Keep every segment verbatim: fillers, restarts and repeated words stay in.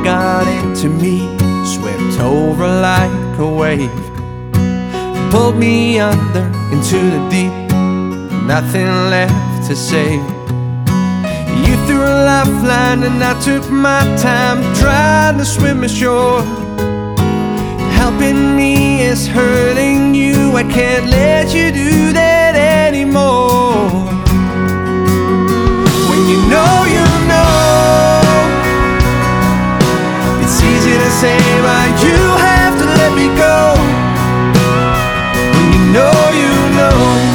got into me, swept over like a wave, pulled me under into the deep, nothing left to save. You threw a lifeline and I took my time trying to swim ashore. Helping me is hurting you, I can't let you do that anymore. When you know you know, it's easy to say but you have to let me go. When you know you know,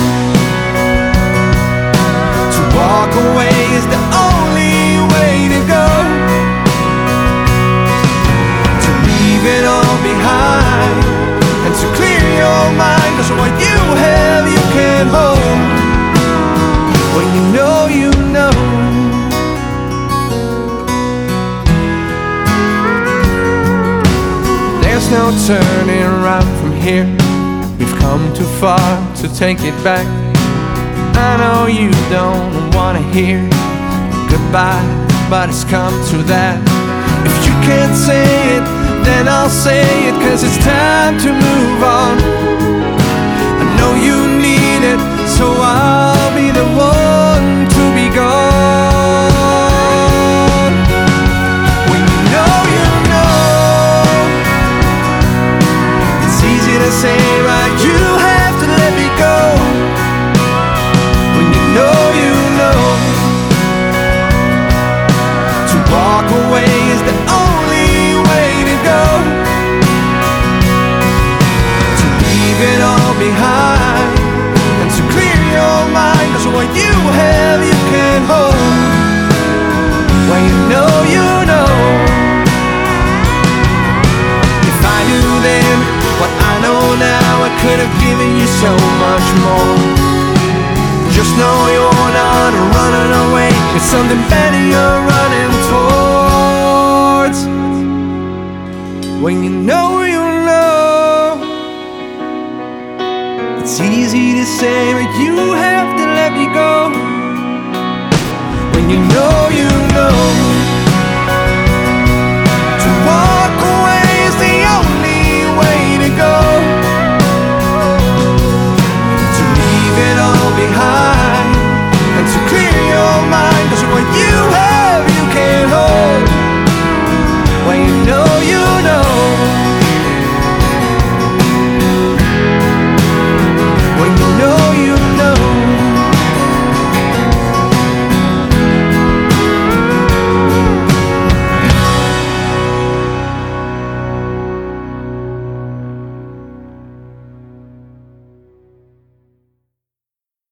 to walk away is the only way to go. To leave it all behind and to clear your mind, 'cause what you have you can't hold. When you know you know. There's no turning around from here, we've come too far to take it back. I know you don't wanna hear goodbye, but it's come to that. If you can't say it, then I'll say it, 'cause it's time to move on. I know you need it, so I'll be the one to be gone. When you know you know, it's easy to say but you have to let me go. When you know you know, to walk away is the only way to go. To leave it all behind and to clear your mind, 'cause what you have you can't hold. When you know you know. If I knew then what I know now, I could have given you so much more. Just know you're not running away, it's something better you're running towards. When you know you know, it's easy to say but you have to let me go. When you know